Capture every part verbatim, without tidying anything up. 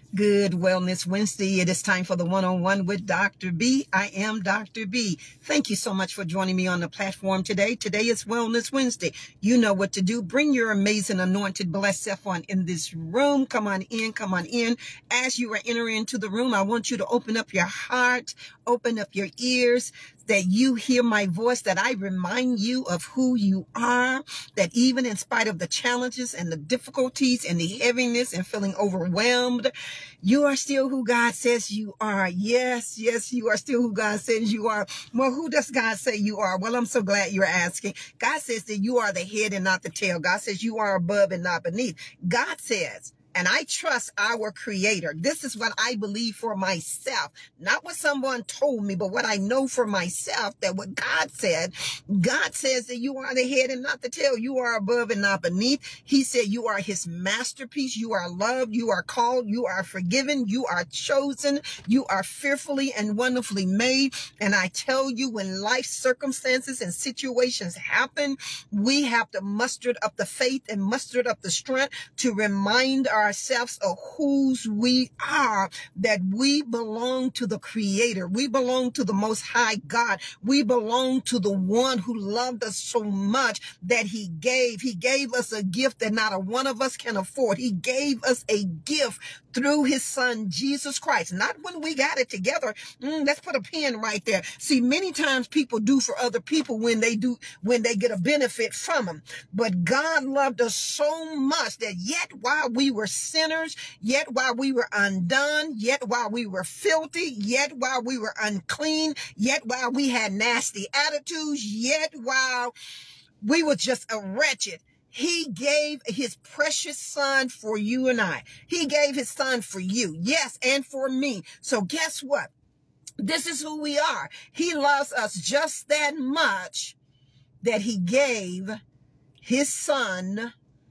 Good Wellness Wednesday. It is time for the one-on-one with Doctor B. I am Doctor B. Thank you so much for joining me on the platform today. Today is Wellness Wednesday. You know what to do. Bring your amazing, anointed, blessed self on in this room. Come on in. Come on in. As you are entering into the room, I want you to open up your heart, open up your ears, that you hear my voice, that I remind you of who you are, that even in spite of the challenges and the difficulties and the heaviness and feeling overwhelmed, you are still who God says you are. Yes, yes, you are still who God says you are. Well, who does God say you are? Well, I'm so glad you're asking. God says that you are the head and not the tail. God says you are above and not beneath. God says, and I trust our Creator. This is what I believe for myself. Not what someone told me, but what I know for myself, that what God said. God says that you are the head and not the tail. You are above and not beneath. He said you are his masterpiece. You are loved. You are called. You are forgiven. You are chosen. You are fearfully and wonderfully made. And I tell you, when life circumstances and situations happen, we have to muster up the faith and muster up the strength to remind ourselves of whose we are, that we belong to the Creator. We belong to the Most High God. We belong to the one who loved us so much that he gave. He gave us a gift that not a one of us can afford. He gave us a gift through his son, Jesus Christ. Not when we got it together. Mm, let's put a pin right there. See, many times people do for other people when they do, when they get a benefit from them. But God loved us so much that yet while we were sinners, yet while we were undone, yet while we were filthy, yet while we were unclean, yet while we had nasty attitudes, yet while we were just a wretched, he gave his precious son for you and I. He gave his son for you. Yes, and for me. So guess what? This is who we are. He loves us just that much that he gave his son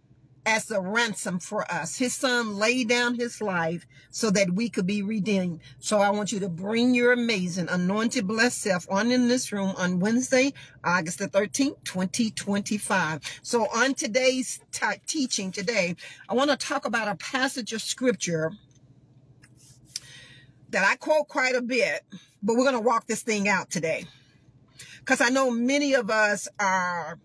as a ransom for us. His son laid down his life so that we could be redeemed. So I want you to bring your amazing, anointed, blessed self on in this room on Wednesday, August the thirteenth, twenty twenty-five. So on today's t- teaching today, I want to talk about a passage of scripture that I quote quite a bit, but we're going to walk this thing out today, because I know many of us are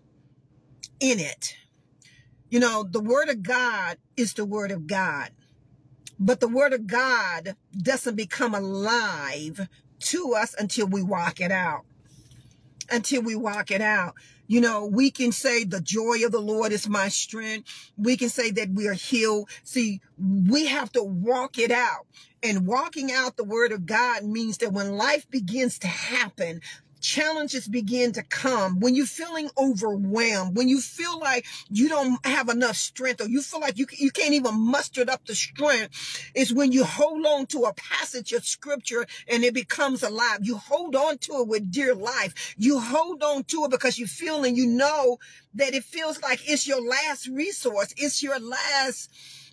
in it. You know, the word of God is the word of God, but the word of God doesn't become alive to us until we walk it out. Until we walk it out. You know, we can say the joy of the Lord is my strength. We can say that we are healed. See, we have to walk it out. And walking out the word of God means that when life begins to happen, challenges begin to come, when you're feeling overwhelmed, when you feel like you don't have enough strength, or you feel like you, you can't even muster up the strength, is when you hold on to a passage of scripture and it becomes alive. You hold on to it with dear life. You hold on to it because you feel and you know that it feels like it's your last resource. It's your last,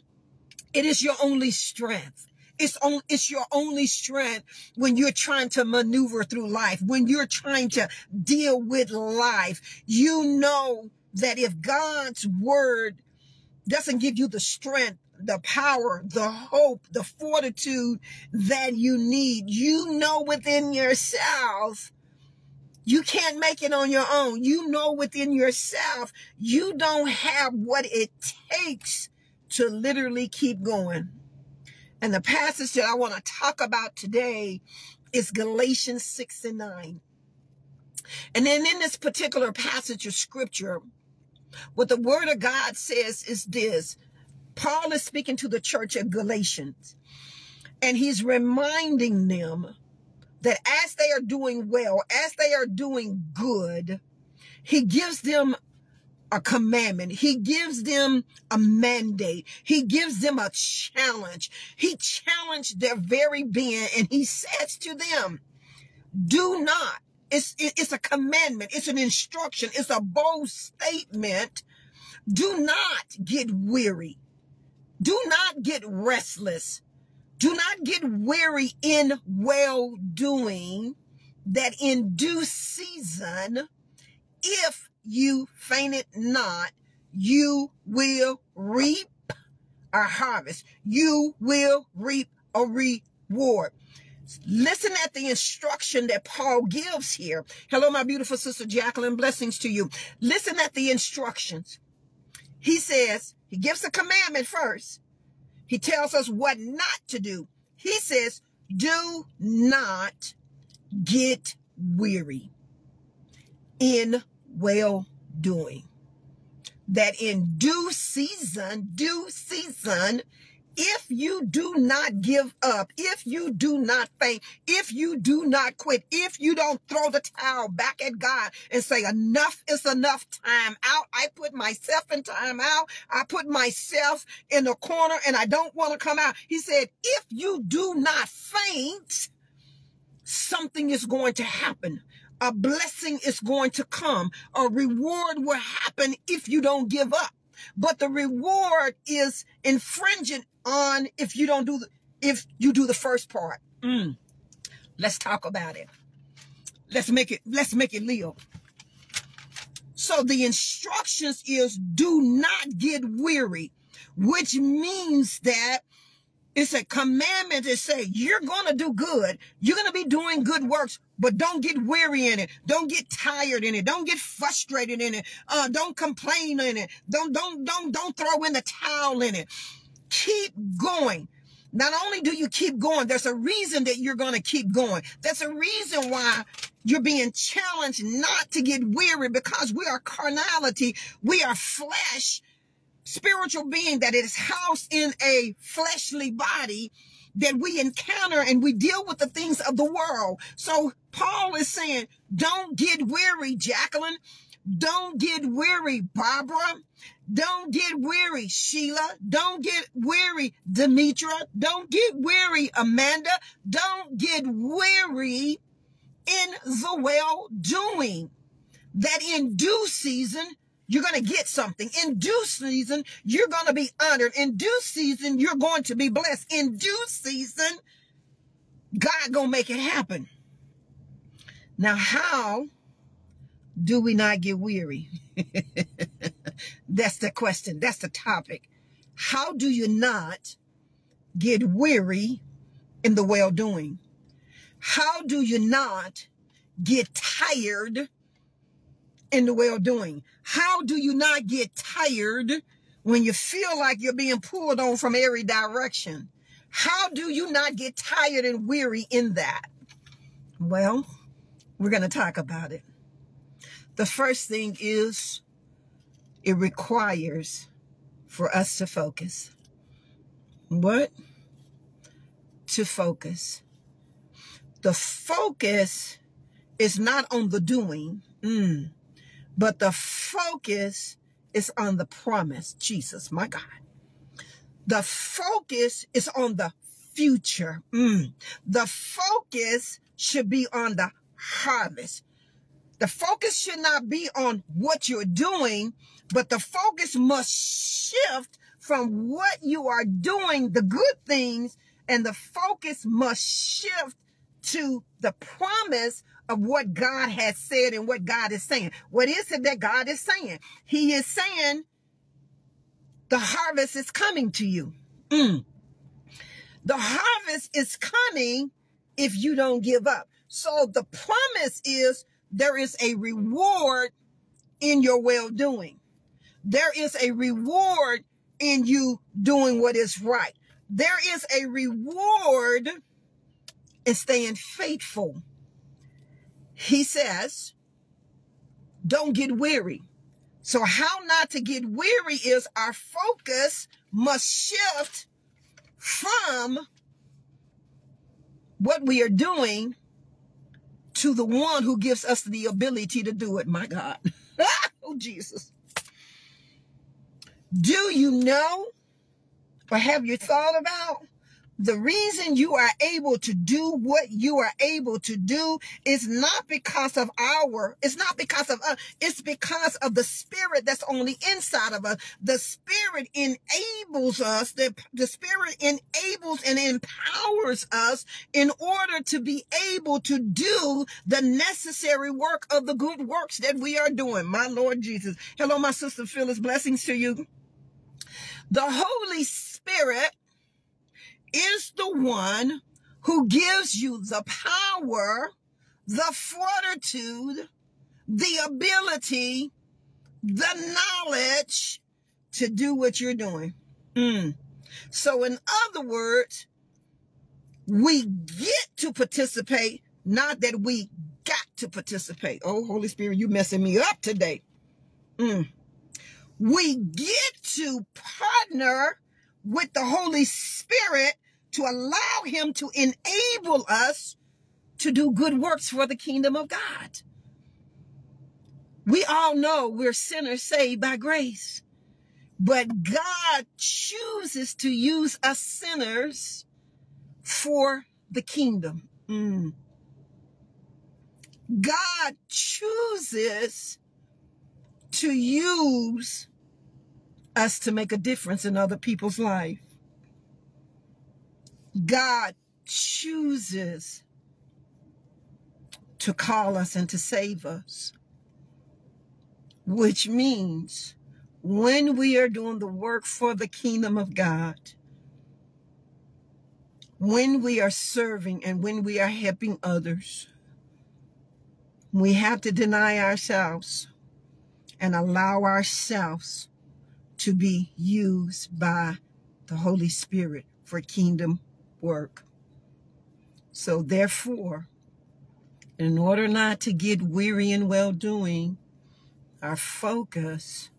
it is your only strength. It's on, it's your only strength when you're trying to maneuver through life, when you're trying to deal with life. You know that if God's word doesn't give you the strength, the power, the hope, the fortitude that you need, you know within yourself, you can't make it on your own. You know within yourself, you don't have what it takes to literally keep going. And the passage that I want to talk about today is Galatians six and nine. And then in this particular passage of scripture, what the word of God says is this. Paul is speaking to the church of Galatians, and he's reminding them that as they are doing well, as they are doing good, he gives them a commandment. He gives them a mandate. He gives them a challenge. He challenged their very being, and he says to them, do not, it's, it's a commandment. It's an instruction. It's a bold statement. Do not get weary. Do not get restless. Do not get weary in well-doing, that in due season, if you faint it not, you will reap our harvest. You will reap a reward. Listen at the instruction that Paul gives here. Hello, my beautiful sister Jacqueline. Blessings to you. Listen at the instructions. He says, he gives a commandment first. He tells us what not to do. He says, do not get weary in well-doing. That in due season, due season, if you do not give up, if you do not faint, if you do not quit, if you don't throw the towel back at God and say, enough is enough, time out. I put myself in time out. I put myself in a corner and I don't want to come out. He said, if you do not faint, something is going to happen. A blessing is going to come. A reward will happen if you don't give up. But the reward is infringent on if you don't do the, if you do the first part. Mm. Let's talk about it. Let's make it, let's make it live. So the instructions is do not get weary, which means that it's a commandment to say you're going to do good. You're going to be doing good works, but don't get weary in it. Don't get tired in it. Don't get frustrated in it. Uh, don't complain in it. Don't, don't, don't, don't throw in the towel in it. Keep going. Not only do you keep going, there's a reason that you're going to keep going. There's a reason why you're being challenged not to get weary, because we are carnality. We are flesh. Spiritual being that is housed in a fleshly body that we encounter, and we deal with the things of the world. So Paul is saying, don't get weary, Jacqueline. Don't get weary, Barbara. Don't get weary, Sheila. Don't get weary, Demetra. Don't get weary, Amanda. Don't get weary in the well-doing. That in due season, you're going to get something. In due season, you're going to be honored. In due season, you're going to be blessed. In due season, God going to make it happen. Now, how do we not get weary? That's the question. That's the topic. How do you not get weary in the well-doing? How do you not get tired in the well-doing? How do you not get tired when you feel like you're being pulled on from every direction? How do you not get tired and weary in that? Well, we're going to talk about it. The first thing is it requires for us to focus. What? To focus. The focus is not on the doing. Mm. But the focus is on the promise. Jesus, my God. The focus is on the future. Mm. The focus should be on the harvest. The focus should not be on what you're doing, but the focus must shift from what you are doing, the good things, and the focus must shift to the promise of what God has said and what God is saying. What is it that God is saying? He is saying the harvest is coming to you. Mm. The harvest is coming if you don't give up. So the promise is there is a reward in your well-doing. There is a reward in you doing what is right. There is a reward in staying faithful. He says, don't get weary. So how not to get weary is our focus must shift from what we are doing to the one who gives us the ability to do it. My God. Oh, Jesus. Do you know, or have you thought about, the reason you are able to do what you are able to do is not because of our, it's not because of us, it's because of the spirit that's on the inside of us. The spirit enables us, the, the spirit enables and empowers us in order to be able to do the necessary work of the good works that we are doing. My Lord Jesus. Hello, my sister Phyllis. Blessings to you. The Holy Spirit Spirit is the one who gives you the power, the fortitude, the ability, the knowledge to do what you're doing. Mm. So in other words, we get to participate, not that we got to participate. Oh, Holy Spirit, you messing me up today. Mm. We get to partner with the Holy Spirit to allow him to enable us to do good works for the kingdom of God. We all know we're sinners saved by grace, but God chooses to use us sinners for the kingdom. Mm. God chooses to use us to make a difference in other people's life. God chooses to call us and to save us, which means when we are doing the work for the kingdom of God, when we are serving and when we are helping others, we have to deny ourselves and allow ourselves to be used by the Holy Spirit for kingdom work. So therefore, in order not to get weary in well-doing, our focus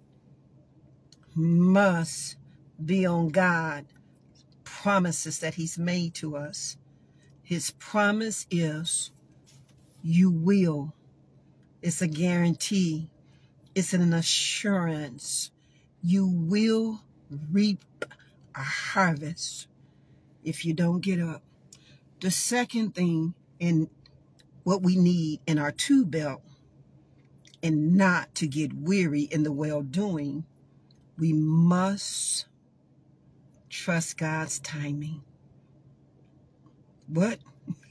must be on God, promises that he's made to us. His promise is you will. It's a guarantee. It's an assurance. You will reap a harvest if you don't get up. The second thing in what we need in our tool belt, and not to get weary in the well-doing, we must trust God's timing. What?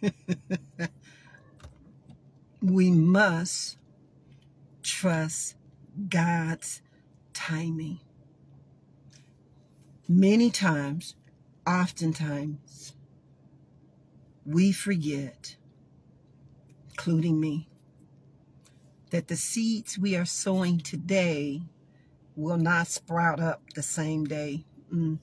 We must trust God's timing. Many times, oftentimes, we forget, including me, that the seeds we are sowing today will not sprout up the same day. Mm.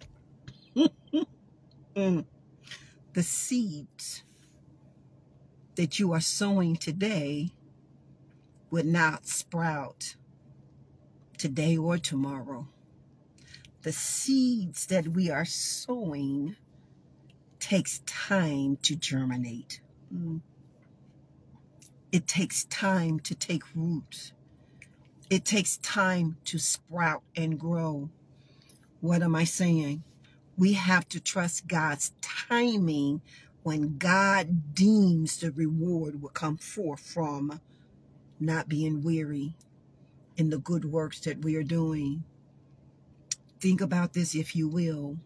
mm. The seeds that you are sowing today would not sprout today or tomorrow. The seeds that we are sowing takes time to germinate. Mm. It takes time to take root. It takes time to sprout and grow. What am I saying? We have to trust God's timing when God deems the reward will come forth from not being weary in the good works that we are doing. Think about this, if you will.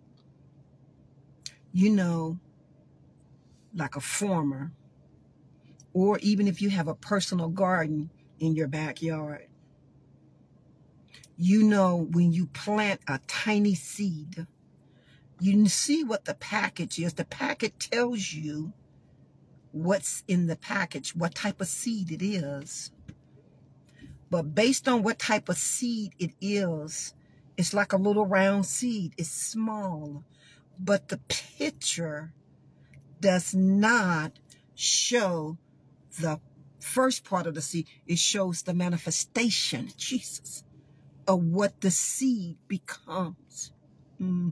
You know, like a farmer, or even if you have a personal garden in your backyard, you know when you plant a tiny seed, you see what the package is. The packet tells you what's in the package, what type of seed it is. But based on what type of seed it is, it's like a little round seed. It's small. But the picture does not show the first part of the seed. It shows the manifestation, Jesus, of what the seed becomes. Mm.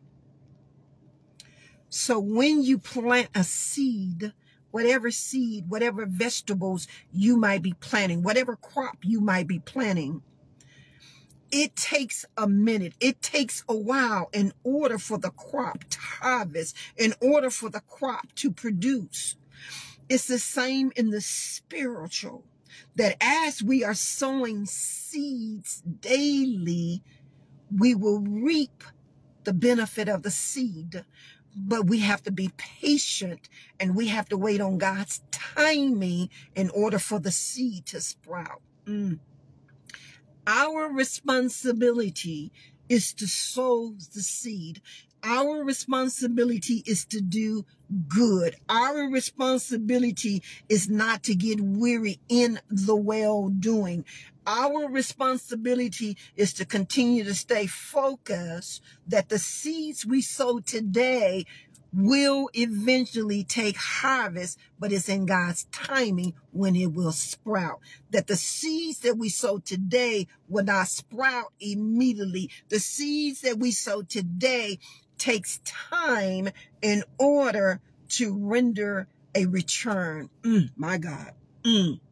So when you plant a seed, whatever seed, whatever vegetables you might be planting, whatever crop you might be planting, it takes a minute. It takes a while in order for the crop to harvest, in order for the crop to produce. It's the same in the spiritual, that as we are sowing seeds daily, we will reap the benefit of the seed. But we have to be patient, and we have to wait on God's timing in order for the seed to sprout. Mm. Our responsibility is to sow the seed. Our responsibility is to do good. Our responsibility is not to get weary in the well-doing. Our responsibility is to continue to stay focused that the seeds we sow today will eventually take harvest, but it's in God's timing when it will sprout. That the seeds that we sow today will not sprout immediately. The seeds that we sow today takes time in order to render a return. Mm, my God. Mm.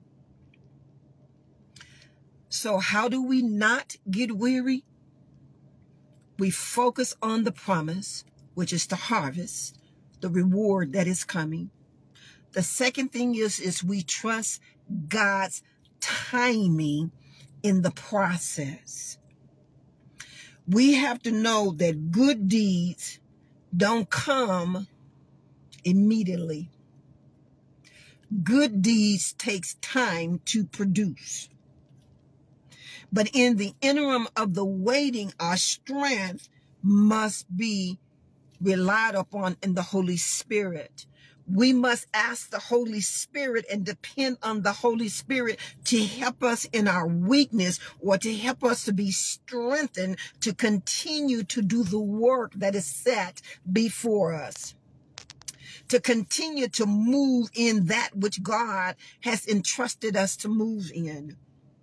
So how do we not get weary? We focus on the promise, which is the harvest, the reward that is coming. The second thing is, is we trust God's timing in the process. We have to know that good deeds don't come immediately. Good deeds takes time to produce. But in the interim of the waiting, our strength must be relied upon in the Holy Spirit. We must ask the Holy Spirit and depend on the Holy Spirit to help us in our weakness, or to help us to be strengthened to continue to do the work that is set before us, to continue to move in that which God has entrusted us to move in.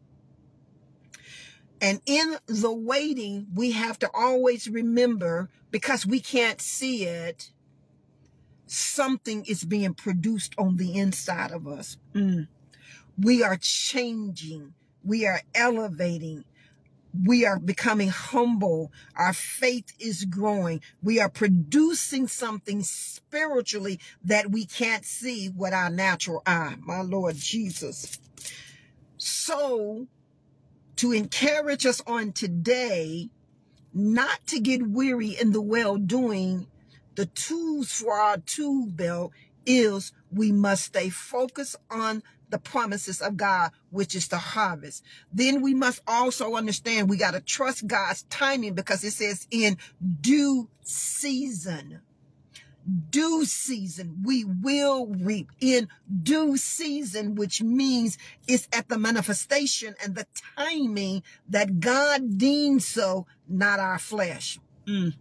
And in the waiting, we have to always remember, because we can't see it, something is being produced on the inside of us. Mm. We are changing. We are elevating. We are becoming humble. Our faith is growing. We are producing something spiritually that we can't see with our natural eye. My Lord Jesus. So, to encourage us on today, not to get weary in the well-doing, the tools for our tool belt is we must stay focused on the promises of God, which is the harvest. Then we must also understand we got to trust God's timing, because it says in due season. Due season, we will reap in due season, which means it's at the manifestation and the timing that God deems so, not our flesh. Mm.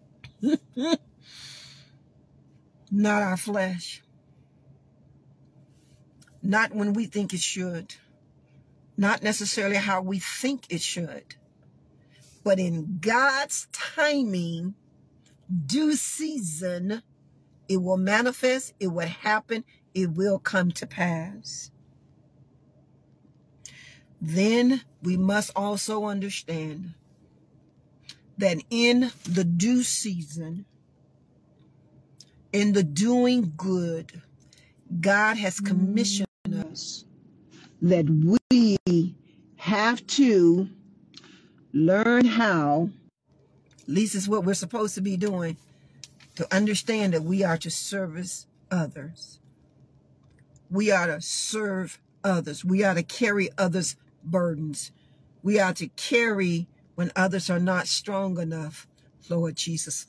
Not our flesh. Not when we think it should. Not necessarily how we think it should. But in God's timing, due season, it will manifest, it will happen, it will come to pass. Then we must also understand that in the due season, in the doing good, God has commissioned us that we have to learn how, at least is what we're supposed to be doing, to understand that we are to service others. We are to serve others. We are to carry others' burdens. We are to carry when others are not strong enough, Lord Jesus.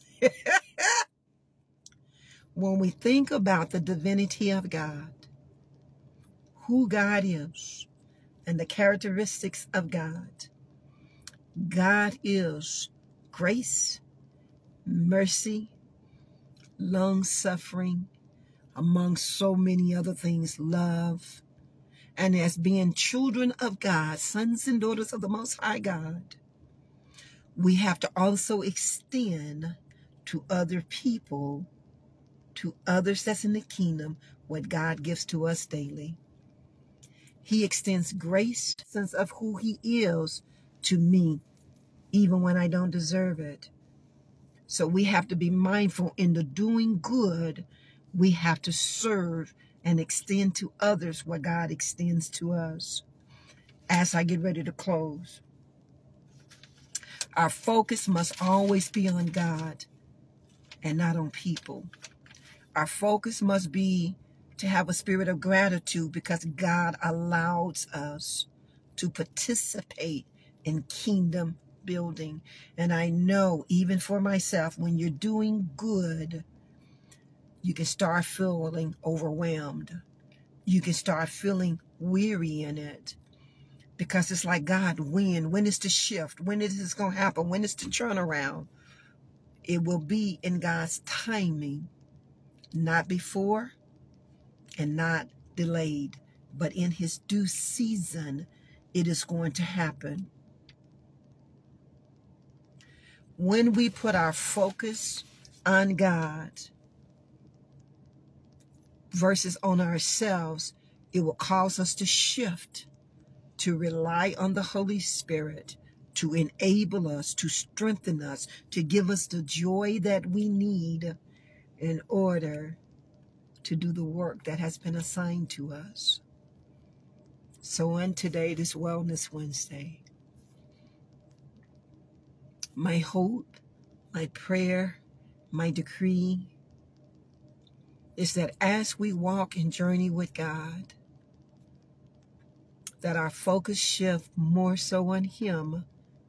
When we think about the divinity of God, who God is, and the characteristics of God, God is grace, mercy, long-suffering, among so many other things, love. And as being children of God, sons and daughters of the Most High God, we have to also extend to other people, to others that's in the kingdom, what God gives to us daily. He extends grace, sense of who he is, to me, even when I don't deserve it. So we have to be mindful in the doing good. We have to serve and extend to others what God extends to us. As I get ready to close, our focus must always be on God and not on people. Our focus must be to have a spirit of gratitude, because God allows us to participate in kingdom building. And I know, even for myself, when you're doing good, you can start feeling overwhelmed. You can start feeling weary in it. Because it's like, God, when? When is the shift? When is this going to happen? When is the turnaround? It will be in God's timing, not before and not delayed, but in his due season, it is going to happen. When we put our focus on God versus on ourselves, it will cause us to shift, to rely on the Holy Spirit, to enable us, to strengthen us, to give us the joy that we need in order to do the work that has been assigned to us. So on today, this Wellness Wednesday, my hope, my prayer, my decree is that as we walk and journey with God, that our focus shift more so on him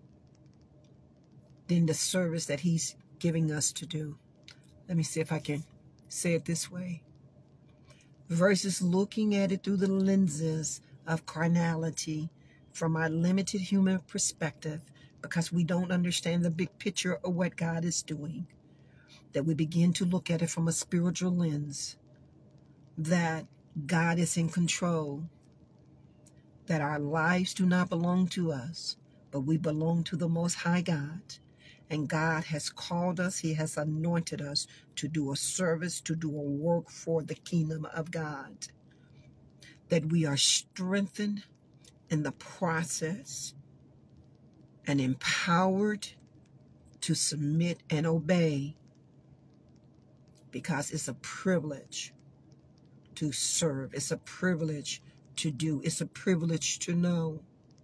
than the service that he's giving us to do. Let me see if I can say it this way. Versus looking at it through the lenses of carnality from our limited human perspective, because we don't understand the big picture of what God is doing, that we begin to look at it from a spiritual lens, that God is in control, that our lives do not belong to us, but we belong to the Most High God. And God has called us, he has anointed us to do a service, to do a work for the kingdom of God. That we are strengthened in the process and empowered to submit and obey, because it's a privilege to serve. It's a privilege to do. It's a privilege to know.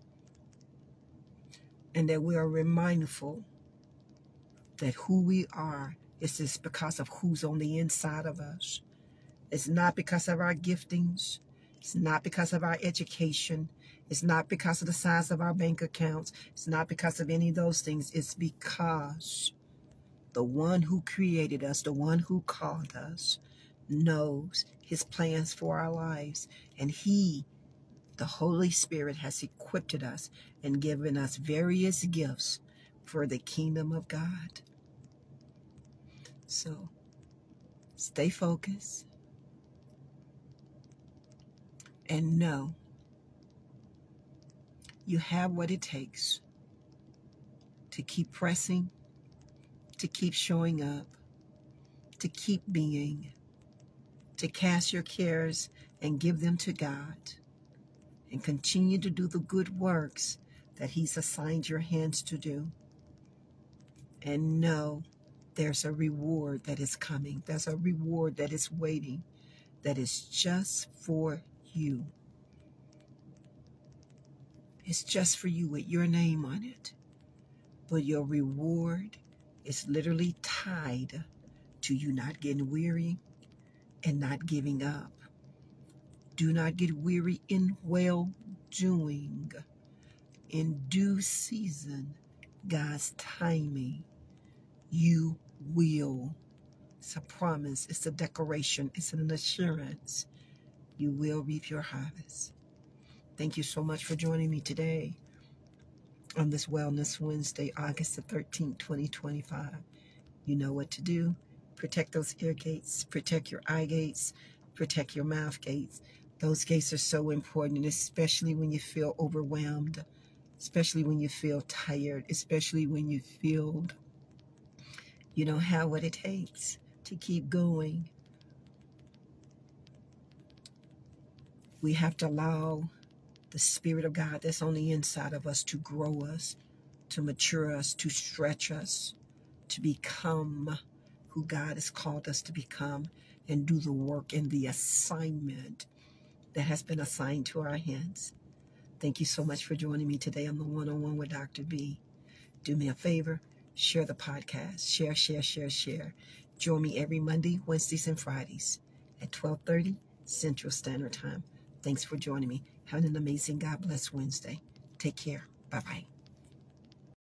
And that we are remindful that who we are is just because of who's on the inside of us. It's not because of our giftings. It's not because of our education. It's not because of the size of our bank accounts. It's not because of any of those things. It's because the one who created us, the one who called us, knows his plans for our lives. And he, the Holy Spirit, has equipped us and given us various gifts for the kingdom of God. So, stay focused and know you have what it takes to keep pressing, to keep showing up, to keep being, to cast your cares and give them to God, and continue to do the good works that he's assigned your hands to do. And know there's a reward that is coming. There's a reward that is waiting, that is just for you. It's just for you with your name on it. But your reward is literally tied to you not getting weary and not giving up. Do not get weary in well doing. In due season, God's timing, you will. It's a promise. It's a declaration. It's an assurance. You will reap your harvest. Thank you so much for joining me today on this Wellness Wednesday, August the thirteenth, twenty twenty-five. You know what to do. Protect those ear gates. Protect your eye gates. Protect your mouth gates. Those gates are so important, especially when you feel overwhelmed, especially when you feel tired, especially when you feel you don't have what it takes to keep going. We have to allow the Spirit of God that's on the inside of us to grow us, to mature us, to stretch us, to become who God has called us to become, and do the work and the assignment that has been assigned to our hands. Thank you so much for joining me today on the One-on-One with Doctor B. Do me a favor, share the podcast. Share, share, share, share. Join me every Monday, Wednesdays, and Fridays at twelve thirty Central Standard Time. Thanks for joining me. Have an amazing God bless Wednesday. Take care. Bye-bye.